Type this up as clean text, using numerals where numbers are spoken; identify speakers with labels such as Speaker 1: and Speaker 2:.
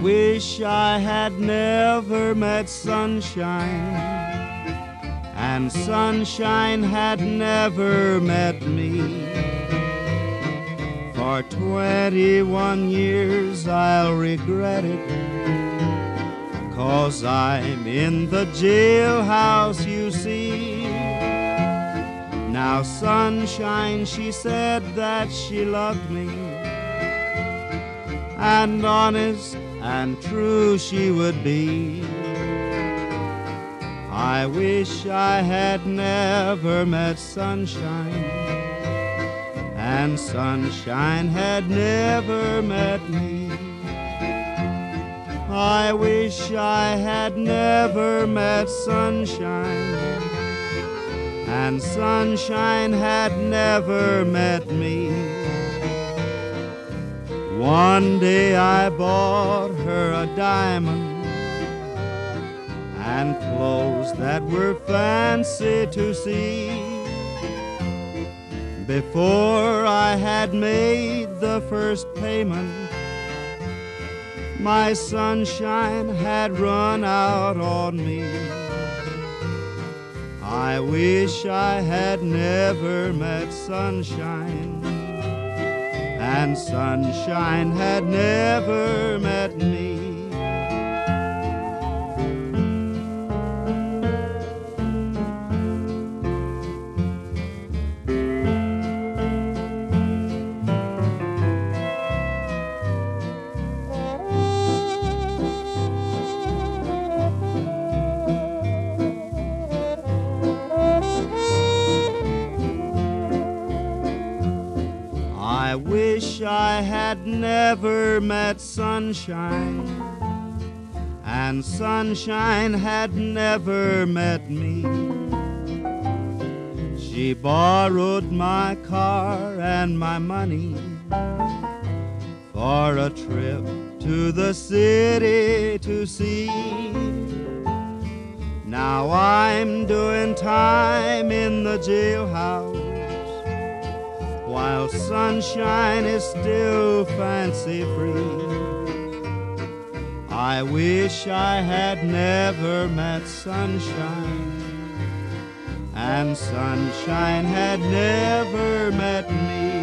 Speaker 1: wish I had never met sunshine, and sunshine had never met me. For 21 years I'll regret it, 'cause I'm in the jailhouse, you see. Now sunshine, she said that she loved me, and honest and true she would be. I wish I had never met sunshine, and sunshine had never met me. I wish I had never met sunshine, and sunshine had never met me. One day I bought her a diamond and clothes that were fancy to see. Before I had made the first payment, my sunshine had run out on me. I wish I had never met sunshine, and sunshine had never met me. I wish I had never met sunshine, and sunshine had never met me. She borrowed my car and my money for a trip to the city to see. Now I'm doing time in the jailhouse, while sunshine is still fancy free. I wish I had never met sunshine, and sunshine had never met me.